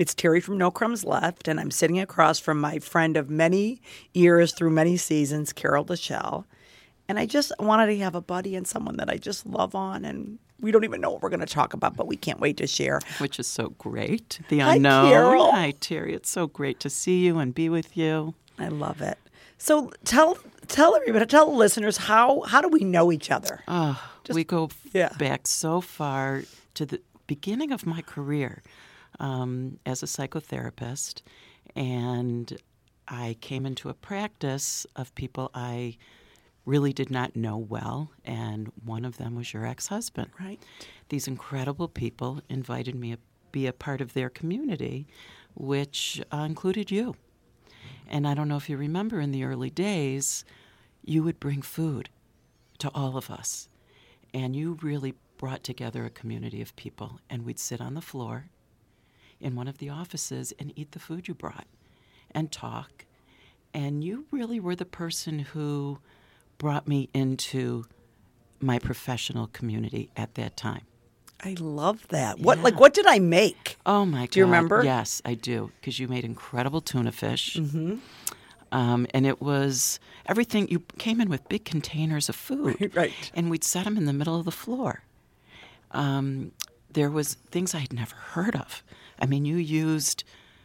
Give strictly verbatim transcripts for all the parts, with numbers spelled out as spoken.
It's Terry from No Crumbs Left, and I'm sitting across from my friend of many years through many seasons, Carol Deschelle. And I just wanted to have a buddy and someone that I just love on, and we don't even know what we're going to talk about, but we can't wait to share. Which is so great. The Hi, unknown. Carol. Hi, Terry. It's so great to see you and be with you. I love it. So tell tell everybody, tell the listeners, how how do we know each other? Oh, Just- we go yeah. back so far to the beginning of my career um, as a psychotherapist, and I came into a practice of people I really did not know well, and one of them was your ex-husband. Right. These incredible people invited me to be a part of their community, which uh, included you. And I don't know if you remember, in the early days, you would bring food to all of us. And you really brought together a community of people. And we'd sit on the floor in one of the offices and eat the food you brought and talk. And you really were the person who brought me into my professional community at that time. I love that. What Yeah. like what did I make? Oh, my God. Do you remember? Yes, I do, because you made incredible tuna fish. Mm-hmm. Um, and it was everything. You came in with big containers of food. Right. And we'd set them in the middle of the floor. Um, there was things I had never heard of. I mean, you used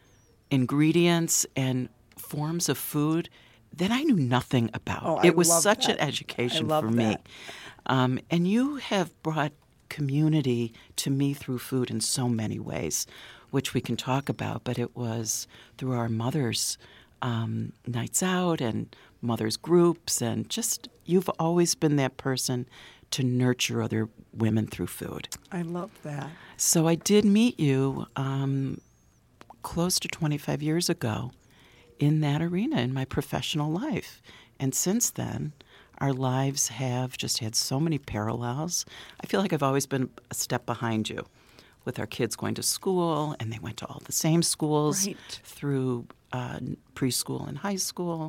ingredients and forms of food that I knew nothing about. Oh, I it was love such that. an education I love for me. that. Um, and you have brought community to me through food in so many ways, which we can talk about. But it was through our mothers' um, nights out and mothers' groups, and just you've always been that person to nurture other women through food. I love that. So I did meet you um, close to twenty-five years ago in that arena in my professional life. And since then, our lives have just had so many parallels. I feel like I've always been a step behind you with our kids going to school, and they went to all the same schools Right. through uh, preschool and high school.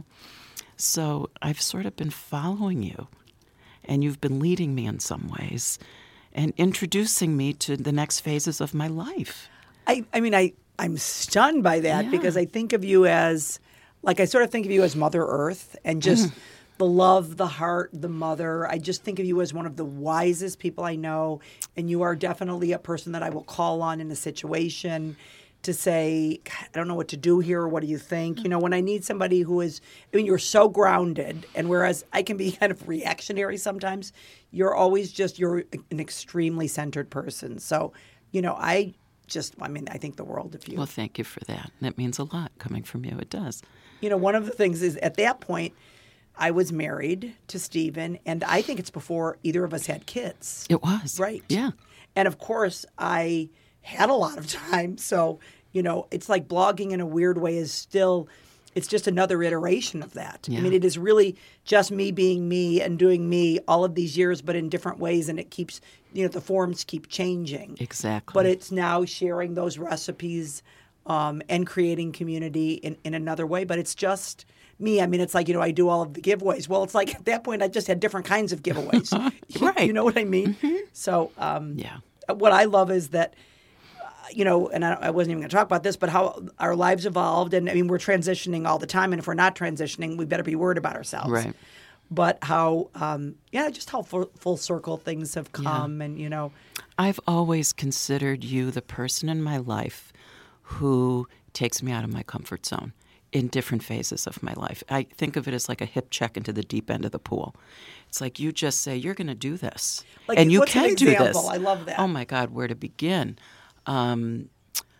So I've sort of been following you, and you've been leading me in some ways and introducing me to the next phases of my life. I, I mean, I, I'm stunned by that Yeah. because I think of you as, like, I sort of think of you as Mother Earth and just the love, the heart, the mother. I just think of you as one of the wisest people I know. And you are definitely a person that I will call on in a situation to say, I don't know what to do here. What do you think? You know, when I need somebody who is, I mean, you're so grounded. And whereas I can be kind of reactionary sometimes, you're always just, you're an extremely centered person. So, you know, I just, I mean, I think the world of you. Well, thank you for that. That means a lot coming from you. It does. You know, one of the things is at that point, I was married to Stephen, and I think it's before either of us had kids. It was. Right. Yeah. And of course, I had a lot of time. So, you know, it's like blogging in a weird way is still, it's just another iteration of that. Yeah. I mean, it is really just me being me and doing me all of these years, but in different ways. And it keeps, you know, the forms keep changing. Exactly. But it's now sharing those recipes um, and creating community in, in another way. But it's just me. I mean, it's like, you know, I do all of the giveaways. Well, it's like at that point, I just had different kinds of giveaways. Right. You know what I mean? Mm-hmm. So um, Yeah. what I love is that, uh, you know, and I, I wasn't even going to talk about this, but how our lives evolved. And I mean, we're transitioning all the time. And if we're not transitioning, we better be worried about ourselves. Right. But how, um, yeah, just how full, full circle things have come. And, you know, I've always considered you the person in my life who takes me out of my comfort zone in different phases of my life. I think of it as like a hip check into the deep end of the pool. It's like you just say, you're going to do this. Like, and you what's an can do this. example? I love that. Oh, my God, where to begin? Um,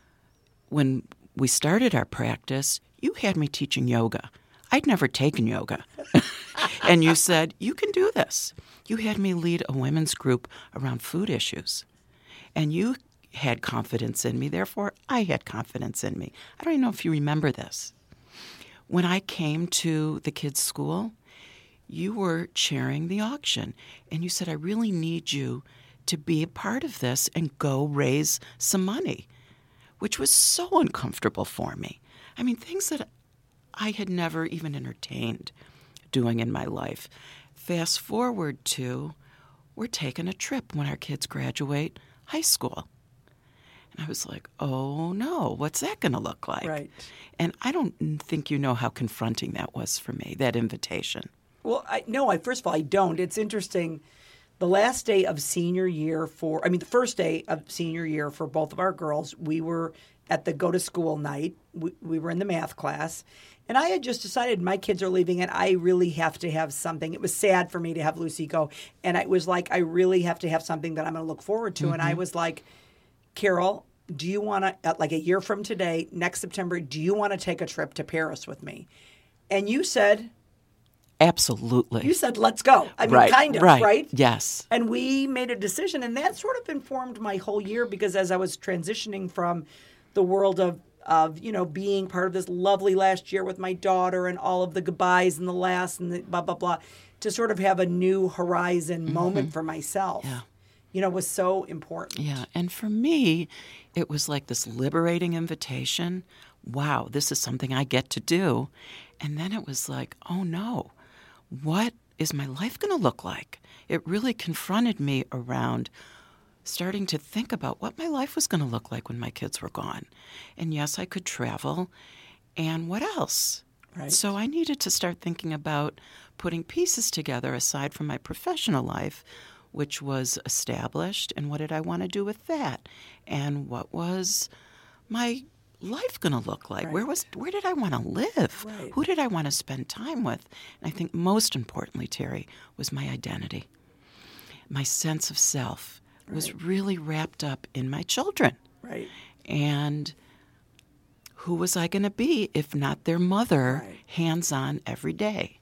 when we started our practice, you had me teaching yoga. I'd never taken yoga. And you said, you can do this. You had me lead a women's group around food issues. And you had confidence in me. Therefore, I had confidence in me. I don't even know if you remember this. When I came to the kids' school, you were chairing the auction. And you said, I really need you to be a part of this and go raise some money, which was so uncomfortable for me. I mean, things that I had never even entertained doing in my life. Fast forward to, we're taking a trip when our kids graduate high school. I was like, oh, no, what's that going to look like? Right. And I don't think you know how confronting that was for me, that invitation. Well, I, no, I first of all, I don't. It's interesting. The last day of senior year for, I mean, the first day of senior year for both of our girls, we were at the go to school night. We, we were in the math class. And I had just decided my kids are leaving and I really have to have something. It was sad for me to have Lucy go. And it was like, I really have to have something that I'm going to look forward to. Mm-hmm. And I was like, Carol, do you want to, like a year from today, next September, do you want to take a trip to Paris with me? And you said, absolutely. You said, let's go. I mean, right, kind of, right? right? Yes. And we made a decision, and that sort of informed my whole year because as I was transitioning from the world of, of you know, being part of this lovely last year with my daughter and all of the goodbyes and the last and the blah, blah, blah, to sort of have a new horizon mm-hmm. moment for myself. Yeah. You know, was so important. Yeah, and for me, it was like this liberating invitation. Wow, this is something I get to do. And then it was like, oh no, what is my life going to look like? It really confronted me around starting to think about what my life was going to look like when my kids were gone. And yes, I could travel. And what else? Right. So I needed to start thinking about putting pieces together aside from my professional life, which was established, and what did I want to do with that? And what was my life going to look like? Right. Where was where did I want to live? Right. Who did I want to spend time with? And I think most importantly, Terry, was my identity. My sense of self right. was really wrapped up in my children. Right. And who was I going to be if not their mother, right. hands-on every day?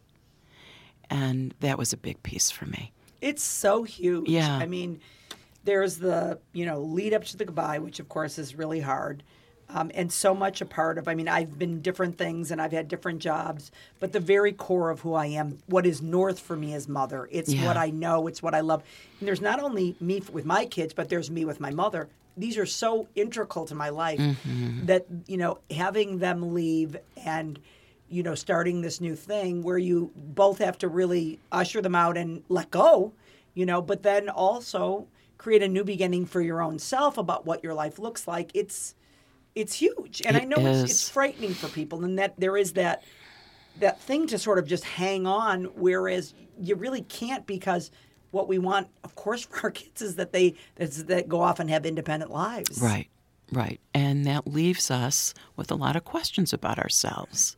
And that was a big piece for me. It's so huge. Yeah. I mean, there's the, you know, lead up to the goodbye, which of course is really hard. Um, and so much a part of, I mean, I've been different things and I've had different jobs, but the very core of who I am, what is north for me is mother. It's yeah. what I know. It's what I love. And there's not only me with my kids, but there's me with my mother. These are so integral to my life mm-hmm. that, you know, having them leave and, you know, starting this new thing where you both have to really usher them out and let go, you know, but then also create a new beginning for your own self about what your life looks like. It's it's huge. And it I know it's, it's frightening for people and that there is that that thing to sort of just hang on, whereas you really can't because what we want, of course, for our kids is that they that go off and have independent lives. Right, right. And that leaves us with a lot of questions about ourselves.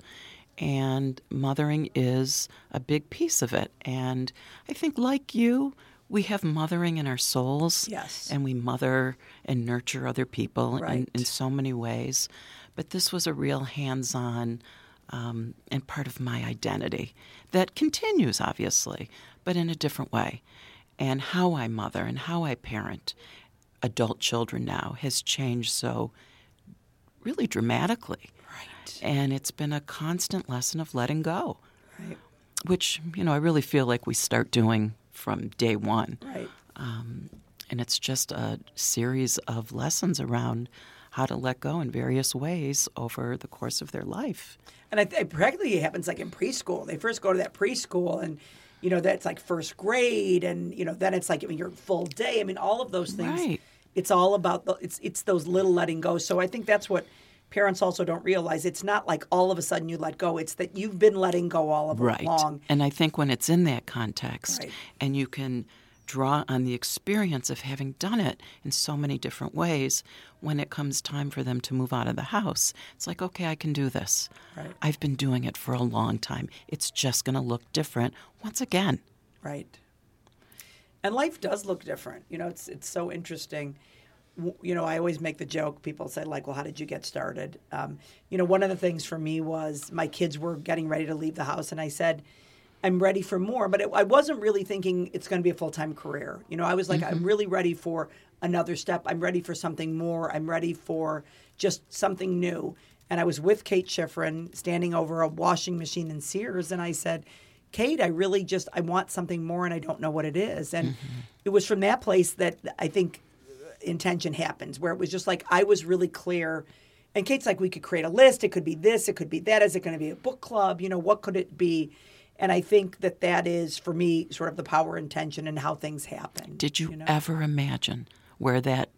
And mothering is a big piece of it. And I think, like you, we have mothering in our souls. Yes. And we mother and nurture other people right. in, in so many ways. But this was a real hands-on um, and part of my identity that continues, obviously, but in a different way. And how I mother and how I parent adult children now has changed so really dramatically. Right. And it's been a constant lesson of letting go, right. which, you know, I really feel like we start doing from day one. Right. Um, and it's just a series of lessons around how to let go in various ways over the course of their life. And I th- practically it happens like in preschool. They first go to that preschool and, you know, that's like first grade and, you know, then it's like I mean, your full day. I mean, all of those things. Right. It's all about, the, it's it's those little letting go. So I think that's what parents also don't realize. It's not like all of a sudden you let go. It's that you've been letting go all of right. along. And I think when it's in that context right. and you can draw on the experience of having done it in so many different ways, when it comes time for them to move out of the house, it's like, okay, I can do this. Right. I've been doing it for a long time. It's just going to look different once again. Right. And life does look different. You know, it's it's so interesting. You know, I always make the joke, people say, like, well, how did you get started? Um, you know, one of the things for me was my kids were getting ready to leave the house, and I said, I'm ready for more. But it, I wasn't really thinking it's going to be a full-time career. You know, I was like, mm-hmm. I'm really ready for another step. I'm ready for something more. I'm ready for just something new. And I was with Kate Schifrin standing over a washing machine in Sears, and I said, Kate, I really just, I want something more, and I don't know what it is. And mm-hmm. it was from that place that I think intention happens, where it was just like I was really clear. And Kate's like, we could create a list. It could be this. It could be that. Is it going to be a book club? You know, what could it be? And I think that that is, for me, sort of the power intention and how things happen. Did you, you know? ever imagine where that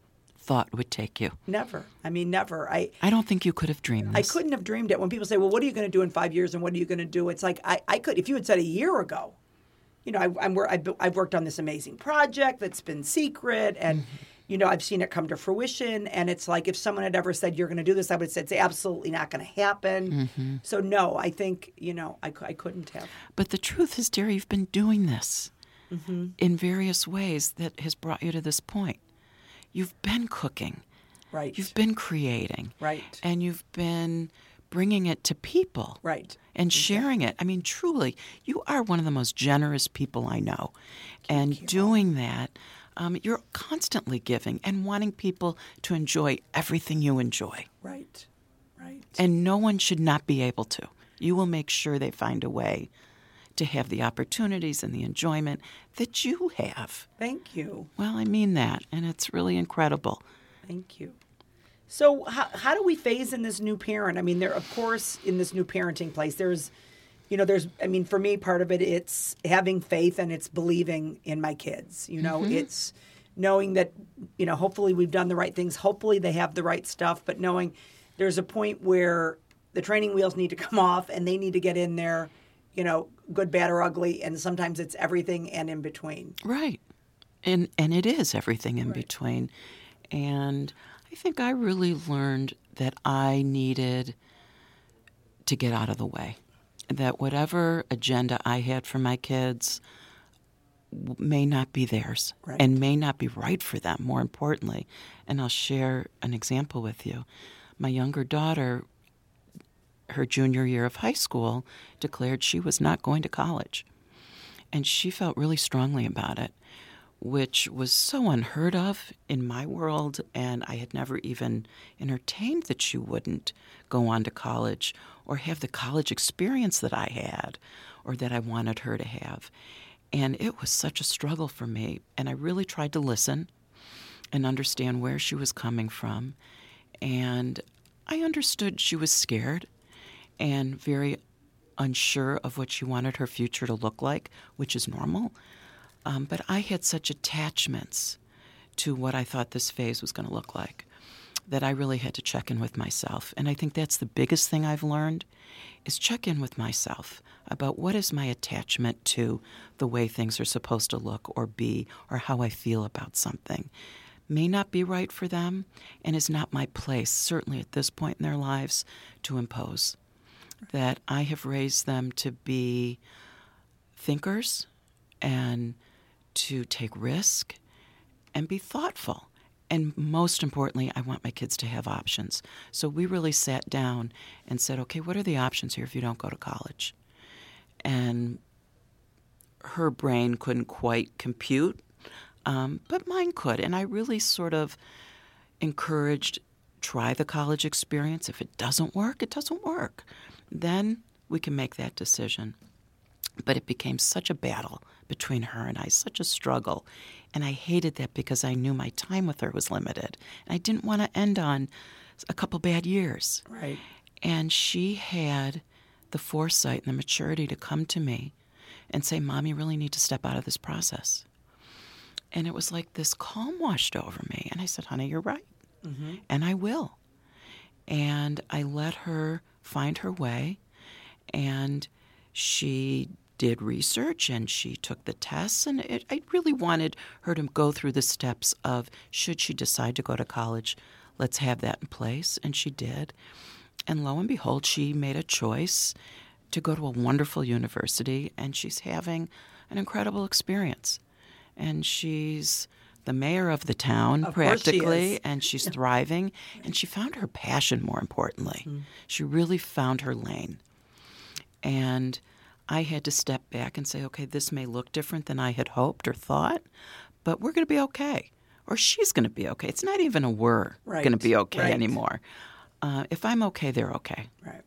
thought would take you. Never. I mean, never. I I don't think you could have dreamed I this. couldn't have dreamed it. When people say, well, what are you going to do in five years and what are you going to do? It's like, I, I could, if you had said a year ago, you know, I, I'm, I've, I've worked on this amazing project that's been secret and, mm-hmm. you know, I've seen it come to fruition. And it's like, if someone had ever said, you're going to do this, I would have said, it's absolutely not going to happen. Mm-hmm. So no, I think, you know, I, I couldn't have. But the truth is, dear, you've been doing this mm-hmm. in various ways that has brought you to this point. You've been cooking. Right. You've been creating. Right. And you've been bringing it to people. Right. And sharing it. I mean, truly, you are one of the most generous people I know. Thank and you. Doing that, um, you're constantly giving and wanting people to enjoy everything you enjoy. Right. Right. And no one should not be able to. You will make sure they find a way to have the opportunities and the enjoyment that you have. Thank you. Well, I mean that, and it's really incredible. Thank you. So how, how do we phase in this new parent? I mean, there, of course, in this new parenting place, there's, you know, there's, I mean, for me, part of it, it's having faith and it's believing in my kids. You know, mm-hmm. it's knowing that, you know, hopefully we've done the right things. Hopefully they have the right stuff, but knowing there's a point where the training wheels need to come off and they need to get in there, you know, good, bad, or ugly. And sometimes it's everything and in between. Right. And, and it is everything in right. between. And I think I really learned that I needed to get out of the way, that whatever agenda I had for my kids may not be theirs right. and may not be right for them, more importantly. And I'll share an example with you. My younger daughter, her junior year of high school, declared she was not going to college. And she felt really strongly about it, which was so unheard of in my world, and I had never even entertained that she wouldn't go on to college or have the college experience that I had or that I wanted her to have. And it was such a struggle for me, and I really tried to listen and understand where she was coming from. And I understood she was scared and very unsure of what she wanted her future to look like, which is normal. Um, but I had such attachments to what I thought this phase was going to look like that I really had to check in with myself. And I think that's the biggest thing I've learned is check in with myself about what is my attachment to the way things are supposed to look or be or how I feel about something. May not be right for them and is not my place, certainly at this point in their lives, to impose. That I have raised them to be thinkers and to take risk and be thoughtful. And most importantly, I want my kids to have options. So we really sat down and said, okay, what are the options here if you don't go to college? And her brain couldn't quite compute, um, but mine could. And I really sort of encouraged, try the college experience. If it doesn't work, it doesn't work. Then we can make that decision. But it became such a battle between her and I, such a struggle. And I hated that because I knew my time with her was limited. And I didn't want to end on a couple bad years. Right. And she had the foresight and the maturity to come to me and say, Mom, you really need to step out of this process. And it was like this calm washed over me. And I said, honey, you're right. Mm-hmm. And I will. And I let her find her way. And she did research and she took the tests. And it, I really wanted her to go through the steps of, should she decide to go to college, let's have that in place. And she did. And lo and behold, she made a choice to go to a wonderful university, and she's having an incredible experience. And she's the mayor of the town, of practically, she and she's yeah. thriving. And she found her passion, more importantly. Mm. She really found her lane. And I had to step back and say, okay, this may look different than I had hoped or thought, but we're going to be okay. Or she's going to be okay. It's not even a we're right. going to be okay right. anymore. Uh, if I'm okay, they're okay. Right.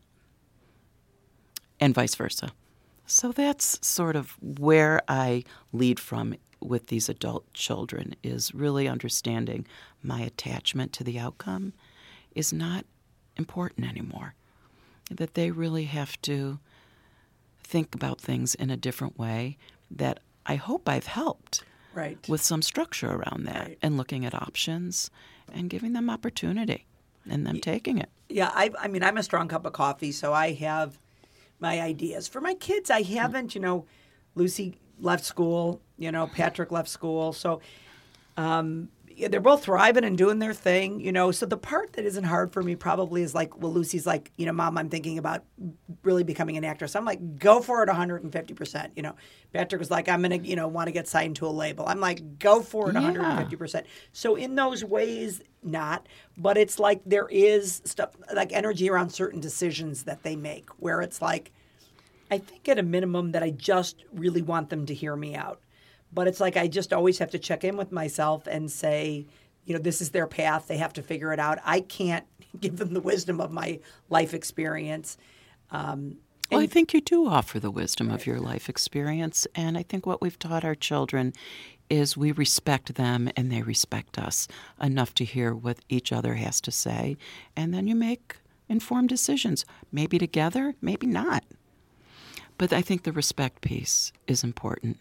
And vice versa. So that's sort of where I lead from with these adult children, is really understanding my attachment to the outcome is not important anymore. That they really have to think about things in a different way, that I hope I've helped right. with some structure around that, right. and looking at options and giving them opportunity and them taking it. Yeah, I, I mean, I'm a strong cup of coffee, so I have my ideas. For my kids, I haven't, you know, Lucy left school, you know, Patrick left school. So um, yeah, they're both thriving and doing their thing, you know. So the part that isn't hard for me probably is like, well, Lucy's like, you know, Mom, I'm thinking about really becoming an actress. I'm like, go for it one hundred fifty percent. You know, Patrick was like, I'm going to, you know, want to get signed to a label. I'm like, go for it one hundred fifty percent. Yeah. So in those ways, not. But it's like there is stuff, like energy around certain decisions that they make where it's like, I think at a minimum that I just really want them to hear me out. But it's like I just always have to check in with myself and say, you know, this is their path. They have to figure it out. I can't give them the wisdom of my life experience. Um, well, I think you do offer the wisdom of your life experience. And I think what we've taught our children is we respect them and they respect us enough to hear what each other has to say. And then you make informed decisions, maybe together, maybe not. But I think the respect piece is important.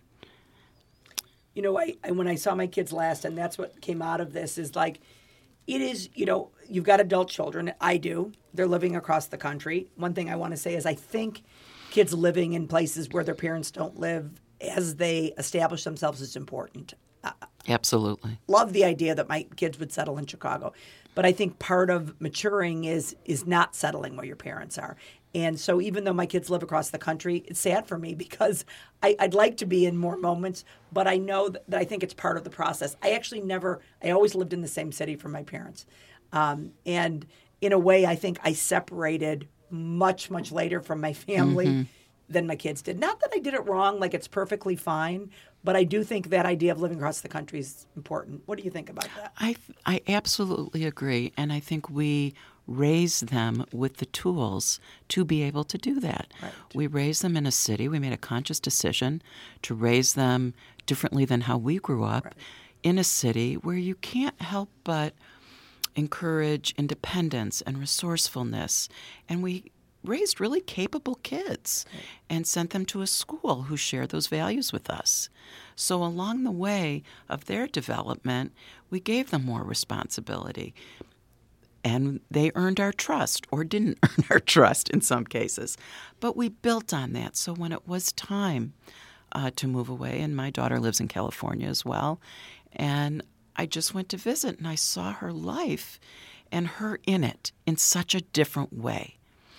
You know, I, I when I saw my kids last, and that's what came out of this, is like, it is, you know, you've got adult children. I do. They're living across the country. One thing I want to say is I think kids living in places where their parents don't live as they establish themselves is important. Uh, Absolutely. Love the idea that my kids would settle in Chicago. But I think part of maturing is is not settling where your parents are. And so even though my kids live across the country, it's sad for me because I, I'd like to be in more moments, but I know that, that I think it's part of the process. I actually never, I always lived in the same city from my parents. Um, and in a way, I think I separated much, much later from my family mm-hmm. than my kids did. Not that I did it wrong, like it's perfectly fine, but I do think that idea of living across the country is important. What do you think about that? I I absolutely agree. And I think we raise them with the tools to be able to do that. Right. We raise them in a city. We made a conscious decision to raise them differently than how we grew up right. in a city where you can't help but encourage independence and resourcefulness. And we raised really capable kids right. and sent them to a school who shared those values with us. So along the way of their development, we gave them more responsibility. And they earned our trust or didn't earn our trust in some cases. But we built on that. So when it was time uh, to move away, and my daughter lives in California as well, and I just went to visit and I saw her life and her in it in such a different way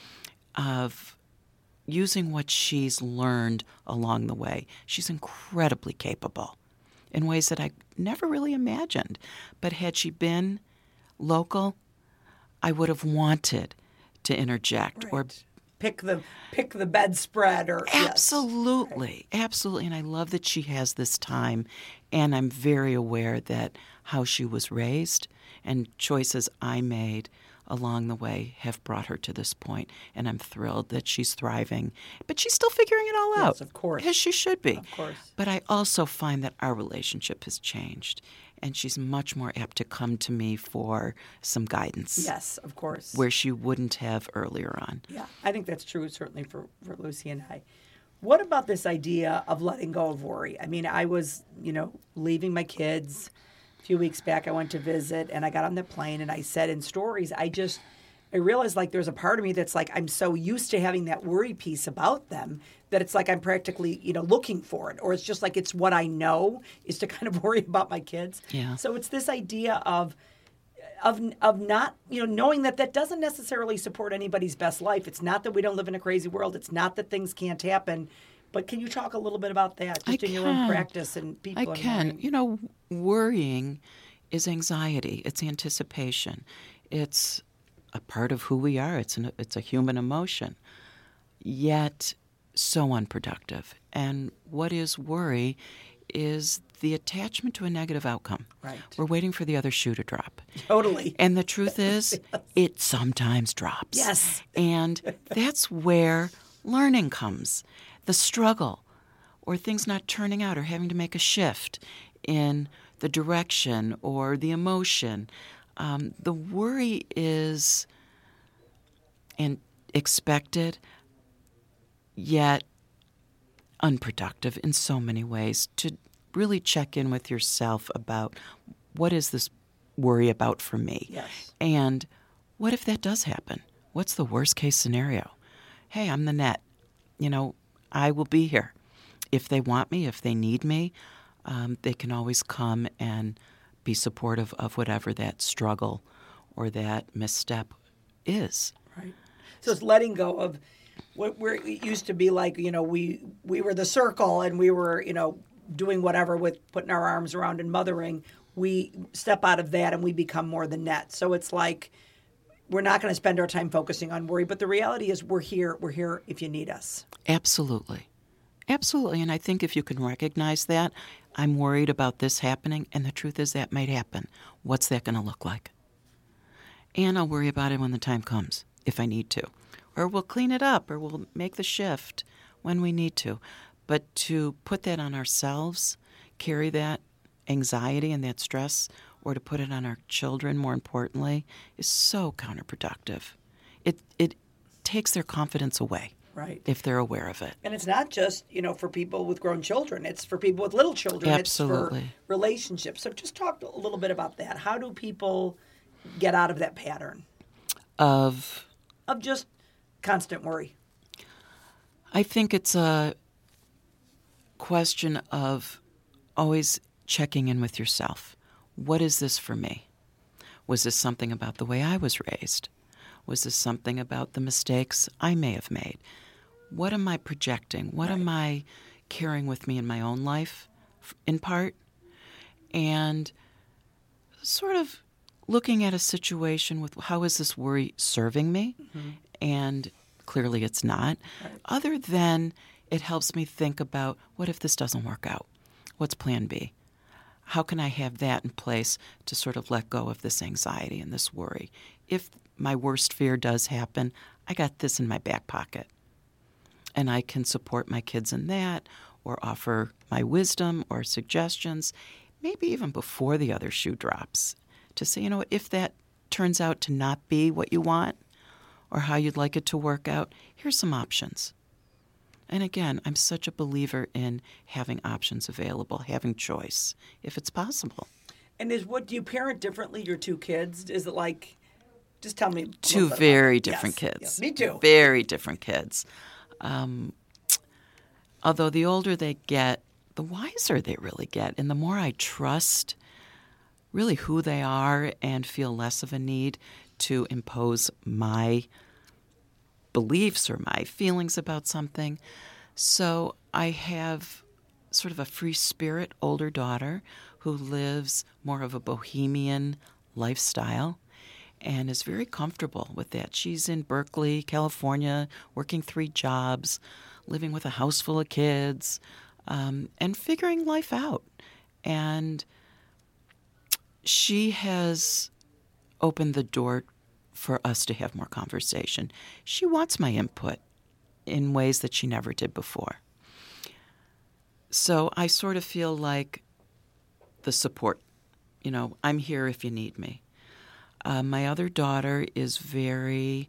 of using what she's learned along the way. She's incredibly capable in ways that I never really imagined. But had she been local, I would have wanted to interject right. or pick the pick the bedspread or absolutely, yes. absolutely. And I love that she has this time, and I'm very aware that how she was raised and choices I made along the way have brought her to this point, and I'm thrilled that she's thriving. But she's still figuring it all yes, out, of course, as she should be. Of course. But I also find that our relationship has changed. And she's much more apt to come to me for some guidance. Yes, of course. Where she wouldn't have earlier on. Yeah, I think that's true, certainly for, for Lucy and I. What about this idea of letting go of worry? I mean, I was, you know, leaving my kids a few weeks back. I went to visit, and I got on the plane, and I said in stories, I just, I realized like there's a part of me that's like, I'm so used to having that worry piece about them that it's like I'm practically, you know, looking for it. Or it's just like it's what I know is to kind of worry about my kids. Yeah. So it's this idea of of of not, you know, knowing that that doesn't necessarily support anybody's best life. It's not that we don't live in a crazy world. It's not that things can't happen. But can you talk a little bit about that just I in can. your own practice and people? I can. Worrying? You know, worrying is anxiety. It's anticipation. It's a part of who we are. It's an, it's a human emotion. Yet so unproductive. And what is worry is the attachment to a negative outcome. Right. We're waiting for the other shoe to drop. Totally. And the truth is, yes. it sometimes drops. Yes. And that's where learning comes. The struggle or things not turning out or having to make a shift in the direction or the emotion. Um, the worry is and expected, yet unproductive in so many ways. To really check in with yourself about what is this worry about for me. Yes. And what if that does happen? What's the worst case scenario? Hey, I'm the net. You know, I will be here. If they want me, if they need me, um, they can always come and be supportive of whatever that struggle or that misstep is. Right. So it's letting go of what we're, it used to be like, you know, we we were the circle and we were, you know, doing whatever with putting our arms around and mothering. We step out of that and we become more the net. So it's like we're not going to spend our time focusing on worry, but the reality is we're here. We're here if you need us. Absolutely. Absolutely. And I think if you can recognize that, I'm worried about this happening, and the truth is that might happen. What's that going to look like? And I'll worry about it when the time comes, if I need to. Or we'll clean it up, or we'll make the shift when we need to. But to put that on ourselves, carry that anxiety and that stress, or to put it on our children, more importantly, is so counterproductive. It it takes their confidence away. Right. If they're aware of it. And it's not just, you know, for people with grown children. It's for people with little children. Absolutely. It's for relationships. So just talk a little bit about that. How do people get out of that pattern? Of? Of just constant worry. I think it's a question of always checking in with yourself. What is this for me? Was this something about the way I was raised? Was this something about the mistakes I may have made? What am I projecting? What Right. am I carrying with me in my own life, in part? And sort of looking at a situation with how is this worry serving me? Mm-hmm. And clearly it's not. Right. Other than it helps me think about, what if this doesn't work out? What's plan B? How can I have that in place to sort of let go of this anxiety and this worry? If my worst fear does happen, I got this in my back pocket. And I can support my kids in that, or offer my wisdom or suggestions, maybe even before the other shoe drops, to say, you know, if that turns out to not be what you want or how you'd like it to work out, here's some options. And again, I'm such a believer in having options available, having choice, if it's possible. And is what do you parent differently, your two kids? Is it like, just tell me. Two very different yes. kids. Yes, me too. Very different kids. Um, although the older they get, the wiser they really get. And the more I trust really who they are and feel less of a need to impose my beliefs or my feelings about something. So I have sort of a free spirit older daughter who lives more of a bohemian lifestyle and is very comfortable with that. She's in Berkeley, California, working three jobs, living with a house full of kids, um, and figuring life out. And she has opened the door for us to have more conversation. She wants my input in ways that she never did before. So I sort of feel like the support. You know, I'm here if you need me. Uh, my other daughter is very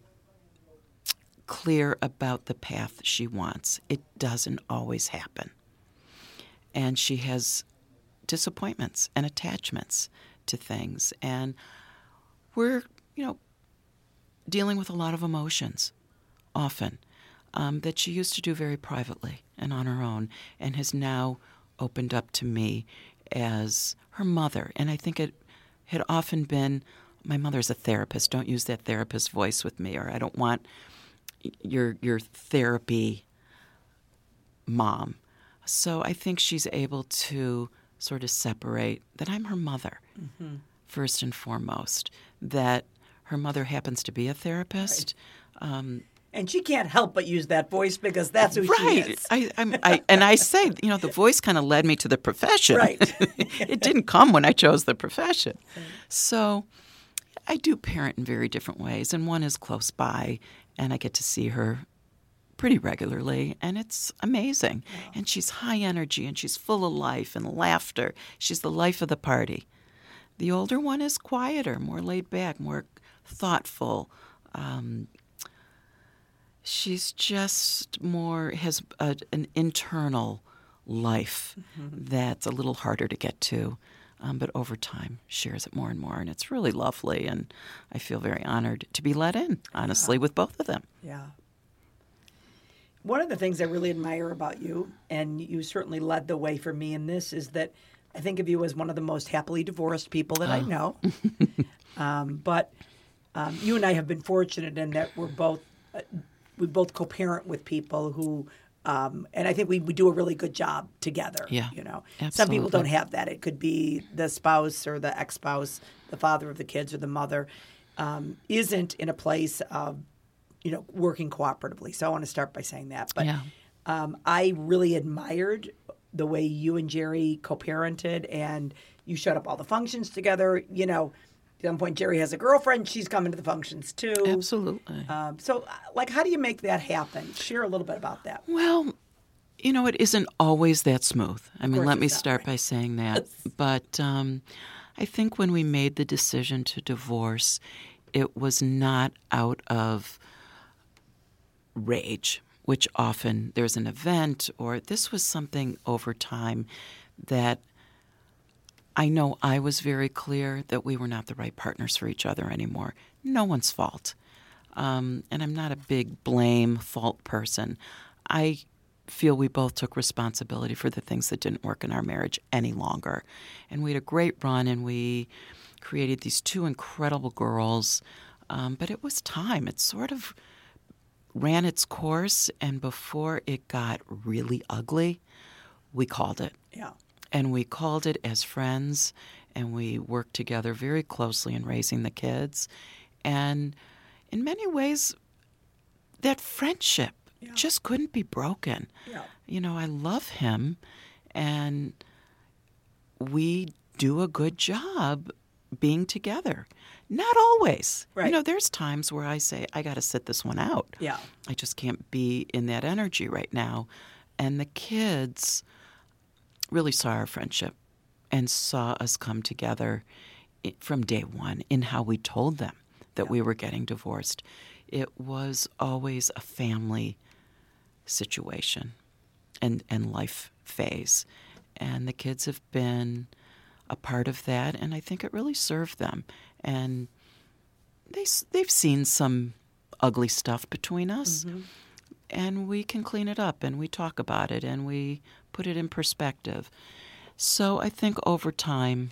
clear about the path she wants. It doesn't always happen. And she has disappointments and attachments to things. And we're, you know, dealing with a lot of emotions often um, that she used to do very privately and on her own, and has now opened up to me as her mother. And I think it had often been, my mother's a therapist. Don't use that therapist voice with me, or I don't want your your therapy mom. So I think she's able to sort of separate that I'm her mother, mm-hmm. first and foremost, that her mother happens to be a therapist. Right. Um, and she can't help but use that voice because that's who right. she is. I, I'm, I, and I say, you know, the voice kind of led me to the profession. Right. It didn't come when I chose the profession. Right. So I do parent in very different ways, and one is close by, and I get to see her pretty regularly, and it's amazing. Wow. And she's high energy, and she's full of life and laughter. She's the life of the party. The older one is quieter, more laid back, more thoughtful. Um, she's just more, has a, an internal life mm-hmm. that's a little harder to get to Um, but over time, shares it more and more, and it's really lovely. And I feel very honored to be let in, honestly, Yeah. with both of them. Yeah. One of the things I really admire about you, and you certainly led the way for me in this, is that I think of you as one of the most happily divorced people that I Oh. know. um, but um, you and I have been fortunate in that we're both uh, we both co-parent with people who, um, and I think we, we do a really good job together. Yeah, You know, some people absolutely. don't have that. It could be the spouse or the ex-spouse, the father of the kids or the mother, um, isn't in a place of, you know, working cooperatively. So I want to start by saying that. But Yeah. um, I really admired the way you and Jerry co-parented, and you showed up all the functions together. You know, at some point Jerry has a girlfriend; she's coming to the functions too. Absolutely. Um, so, uh, like, how do you make that happen? Share a little bit about that. Well, you know, it isn't always that smooth. I mean, course let me it's not, start right. by saying that. But um, I think when we made the decision to divorce, it was not out of rage, which often there's an event, or this was something over time that I know I was very clear that we were not the right partners for each other anymore. No one's fault. Um, and I'm not a big blame, fault person. I feel we both took responsibility for the things that didn't work in our marriage any longer. And we had a great run, and we created these two incredible girls. Um, but it was time. It sort of ran its course, and before it got really ugly, we called it. Yeah. And we called it as friends, and we worked together very closely in raising the kids. And in many ways, that friendship Yeah. just couldn't be broken. Yeah. You know, I love him, and we do a good job being together. Not always. Right. You know, there's times where I say, I got to sit this one out. Yeah. I just can't be in that energy right now. And the kids really saw our friendship and saw us come together i- from day one in how we told them that Yeah. we were getting divorced. It was always a family situation and, and life phase. And the kids have been a part of that, and I think it really served them. And they, s- they've seen some ugly stuff between us, and we can clean it up, and we talk about it, and we put it in perspective. So I think over time,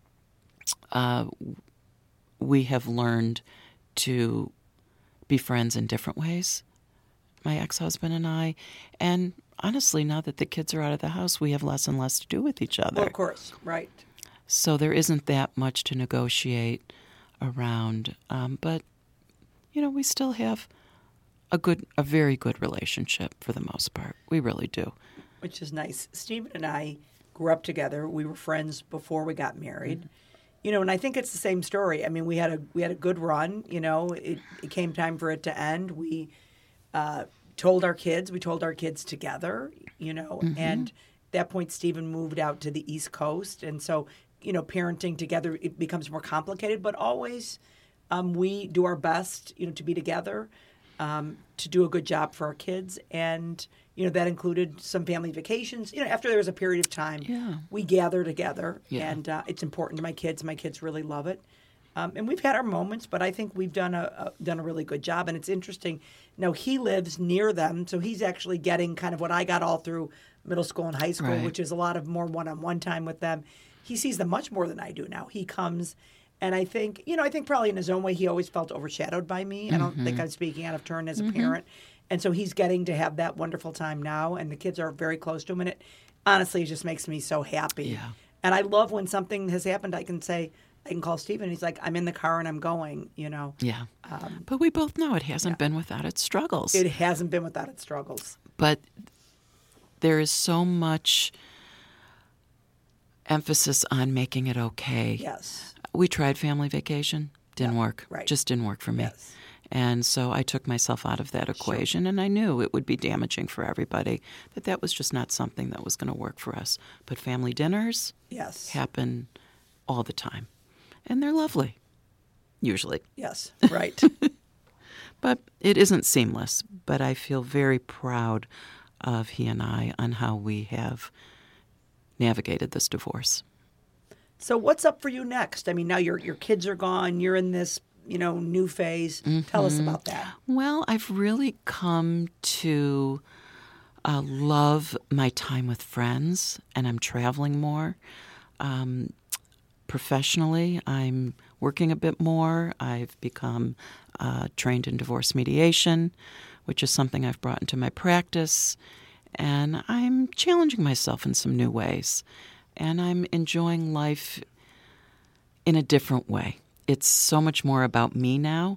uh, we have learned to be friends in different ways, my ex-husband and I. And honestly, now that the kids are out of the house, we have less and less to do with each other. Well, of course. Right. So there isn't that much to negotiate around. Um, but, you know, we still have a good, a very good relationship for the most part. We really do. Which is nice. Stephen and I grew up together. We were friends before we got married. You know, and I think it's the same story. I mean, we had a we had a good run. You know, it, it came time for it to end. We uh, told our kids. We told our kids together. You know, and at that point, Stephen moved out to the East Coast, and so you know, parenting together it becomes more complicated. But always, um, we do our best. You know, to be together, um, to do a good job for our kids, and you know that included some family vacations. You know, after there was a period of time, Yeah. we gather together, Yeah. and uh, it's important to my kids. My kids really love it, um, and we've had our moments, but I think we've done a, a done a really good job. And it's interesting. Now he lives near them, so he's actually getting kind of what I got all through middle school and high school, Right. which is a lot of more one-on-one time with them. He sees them much more than I do now. He comes. And I think, you know, I think probably in his own way, he always felt overshadowed by me. I don't think I'm speaking out of turn as a parent. And so he's getting to have that wonderful time now, and the kids are very close to him. And it honestly just makes me so happy. Yeah. And I love when something has happened, I can say, I can call Stephen. He's like, I'm in the car and I'm going, you know. Yeah. But we both know it hasn't been without its struggles. It hasn't been without its struggles. But there is so much emphasis on making it okay. Yes. We tried family vacation. Didn't work. right. Just didn't work for me. Yes. And so I took myself out of that equation, and I knew it would be damaging for everybody, that that was just not something that was going to work for us. But family dinners Yes. happen all the time, and they're lovely, usually. Yes. Right. But it isn't seamless, but I feel very proud of he and I on how we have navigated this divorce. So what's up for you next? I mean, now your your kids are gone. You're in this, you know, new phase. Mm-hmm. Tell us about that. Well, I've really come to uh, love my time with friends, and I'm traveling more. Um, professionally, I'm working a bit more. I've become uh, trained in divorce mediation, which is something I've brought into my practice, and I'm challenging myself in some new ways. And I'm enjoying life in a different way. It's so much more about me now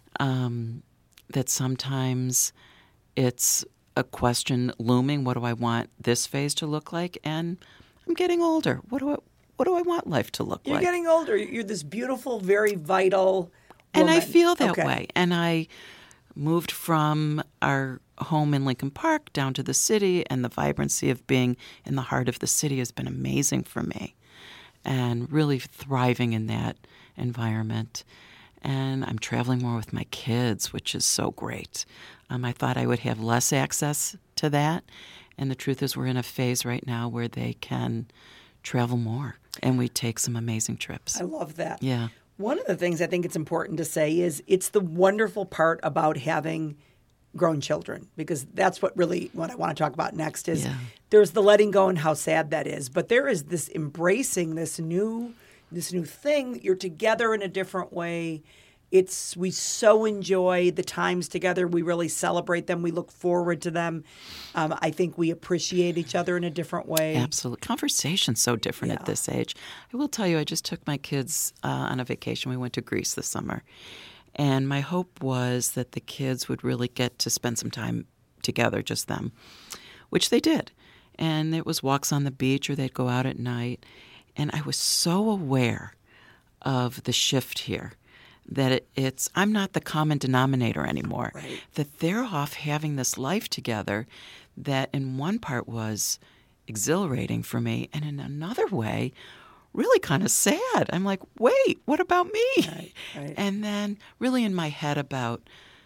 um, that sometimes it's a question looming. What do I want this phase to look like? And I'm getting older. What do I, what do I want life to look You're like? You're getting older. You're this beautiful, very vital woman. And I feel that okay. way. And I moved from our home in Lincoln Park down to the city, and the vibrancy of being in the heart of the city has been amazing for me, and really thriving in that environment. And I'm traveling more with my kids, which is so great. Um, I thought I would have less access to that, and the truth is we're in a phase right now where they can travel more, and we take some amazing trips. I love that. Yeah. One of the things I think it's important to say is it's the wonderful part about having grown children, because that's what really what I want to talk about next is Yeah. there's the letting go and how sad that is, but there is this embracing this new this new thing. You're together in a different way. It's we so enjoy the times together. We really celebrate them. We look forward to them. Um, I think we appreciate each other in a different way. Absolutely. Conversation's so different Yeah. at this age. I will tell you, I just took my kids uh, on a vacation. We went to Greece this summer. And my hope was that the kids would really get to spend some time together, just them, which they did. And it was walks on the beach, or they'd go out at night. And I was so aware of the shift here that it, it's I'm not the common denominator anymore. Right. That they're off having this life together that in one part was exhilarating for me, and in another way really kind of sad. I'm like, wait, what about me? Right, right. And then really in my head about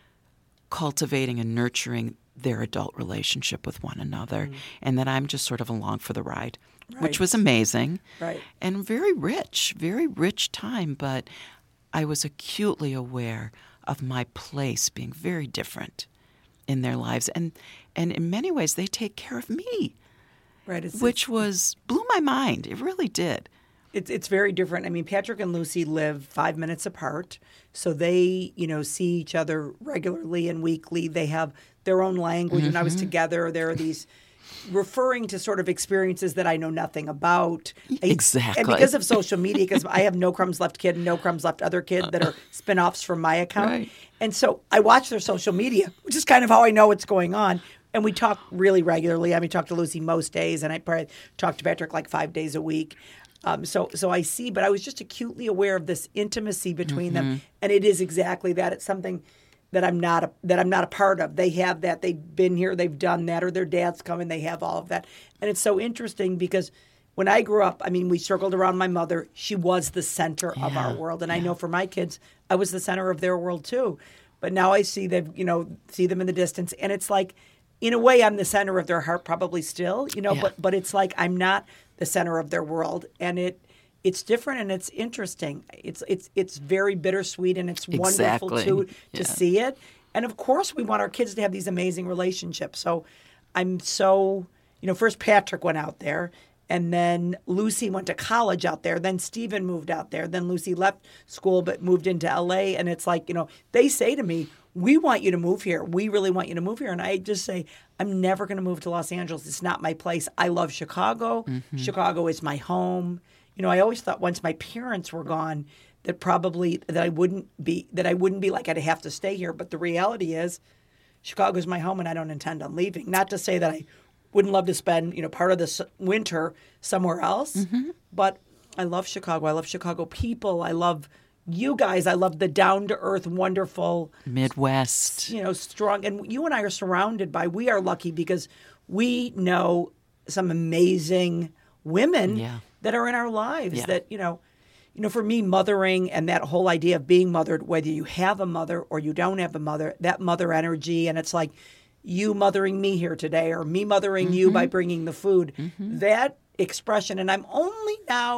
cultivating and nurturing their adult relationship with one another, mm. and that I'm just sort of along for the ride, right. which was amazing. Right. And very rich, very rich time, but I was acutely aware of my place being very different in their lives. And and in many ways, they take care of me, Right. It's, which it's, was blew my mind. It really did. It's it's very different. I mean, Patrick and Lucy live five minutes apart, so they, you know, see each other regularly and weekly. They have their own language. Mm-hmm. When I was together, there are these referring to sort of experiences that I know nothing about. I, Exactly. And because of social media, because I have No Crumbs Left kid and No Crumbs Left other kid that are spinoffs from my account. Right. And so I watch their social media, which is kind of how I know what's going on. And we talk really regularly. I mean, talk to Lucy most days, and I probably talk to Patrick like five days a week. Um, so so I see, but I was just acutely aware of this intimacy between Mm-hmm. them, and it is exactly that. It's something that I'm not a, that I'm not a part of. They have that. They've been here. They've done that, or their dad's come and they have all of that. And it's so interesting because when I grew up, I mean, we circled around my mother. She was the center of Yeah, our world, and I yeah. know for my kids, I was the center of their world too. But now I see them, you know, see them in the distance, and it's like, in a way, I'm the center of their heart, probably still, you know. Yeah. But but it's like I'm not the center of their world, and it. It's different and it's interesting. It's it's it's very bittersweet and it's wonderful Exactly. too to Yeah. see it. And of course, we want our kids to have these amazing relationships. So I'm so you know, first Patrick went out there, and then Lucy went to college out there. Then Stephen moved out there. Then Lucy left school but moved into L A. And it's like, you know, they say to me, "We want you to move here. We really want you to move here." And I just say, I'm never going to move to Los Angeles. It's not my place. I love Chicago. Mm-hmm. Chicago is my home. You know, I always thought once my parents were gone that probably that I wouldn't be that I wouldn't be like I'd have to stay here. But the reality is, Chicago is my home, and I don't intend on leaving. Not to say that I wouldn't love to spend you know part of this winter somewhere else, mm-hmm. but I love Chicago. I love Chicago people. I love you guys. I love the down to earth, wonderful Midwest. You know, strong. And you and I are surrounded by. We are lucky because we know some amazing women. Yeah. That are in our lives Yeah. that, you know, you know, for me, mothering and that whole idea of being mothered, whether you have a mother or you don't have a mother, that mother energy, and it's like you mothering me here today or me mothering mm-hmm. you by bringing the food, mm-hmm. that expression. And I'm only now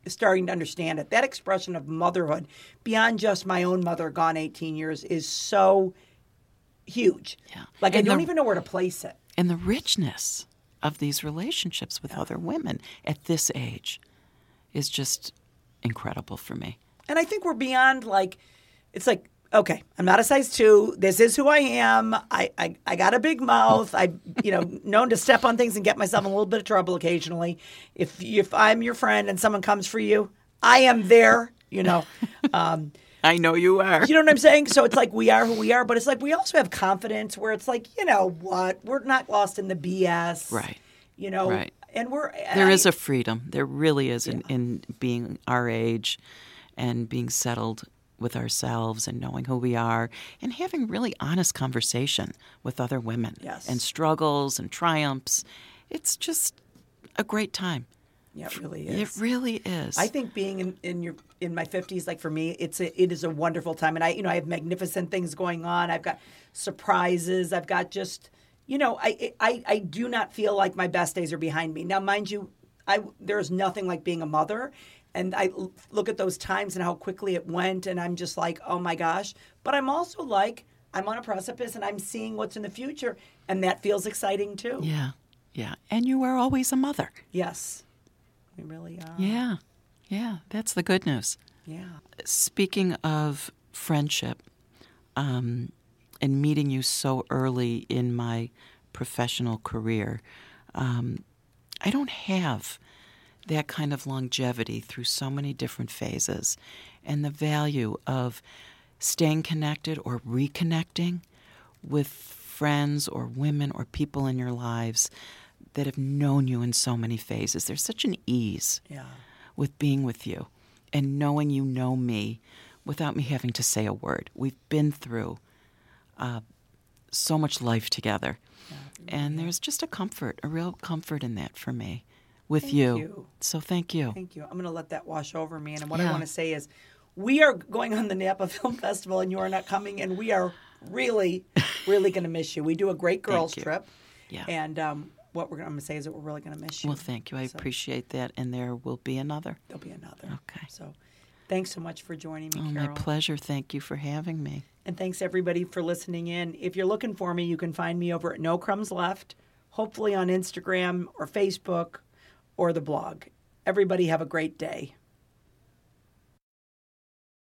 starting to understand it. That expression of motherhood, beyond just my own mother gone eighteen years, is so huge. Yeah. Like, And I don't the- even know where to place it. And the richness of these relationships with other women at this age is just incredible for me. And I think we're beyond, like, it's like, okay, I'm not a size two. This is who I am. I, I, I got a big mouth. I, you know, known to step on things and get myself in a little bit of trouble occasionally. If if I'm your friend and someone comes for you, I am there, you know. Um, I know you are. you know what I'm saying? So it's like we are who we are, but it's like we also have confidence where it's like, you know what? We're not lost in the B S. Right. You know, Right. and we're. There I- is a freedom. There really is in, in being our age and being settled with ourselves and knowing who we are and having really honest conversation with other women. Yes. And struggles and triumphs. It's just a great time. Yeah, it really is. It really is. I think being in, in your in my fifties, like for me, it's a, it is a wonderful time, and I you know I have magnificent things going on. I've got surprises. I've got just you know I I I do not feel like my best days are behind me. Now, mind you, I there is nothing like being a mother, and I l- look at those times and how quickly it went, and I'm just like, oh my gosh. But I'm also like I'm on a precipice, and I'm seeing what's in the future, and that feels exciting too. Yeah. Yeah. And you are always a mother. Yes, we really are. Yeah. Yeah. That's the good news. Yeah. Speaking of friendship, um, and meeting you so early in my professional career, um, I don't have that kind of longevity through so many different phases, and the value of staying connected or reconnecting with friends or women or people in your lives that have known you in so many phases. There's such an ease Yeah. with being with you and knowing you know me without me having to say a word. We've been through uh, so much life together. And there's just a comfort, a real comfort in that for me with Thank you. you. So thank you. Thank you. I'm going to let that wash over me. And what Yeah. I want to say is we are going on the Napa Film Festival and you are not coming. And we are really, really going to miss you. We do a great girls you. trip. Yeah. And um, what we're, I'm going to say is that we're really going to miss you. Well, thank you. I So appreciate that. And there will be another. There'll be another. Okay. So thanks so much for joining me, Oh, Carol. my pleasure. Thank you for having me. And thanks everybody for listening in. If you're looking for me, you can find me over at No Crumbs Left, hopefully on Instagram or Facebook or the blog. Everybody have a great day.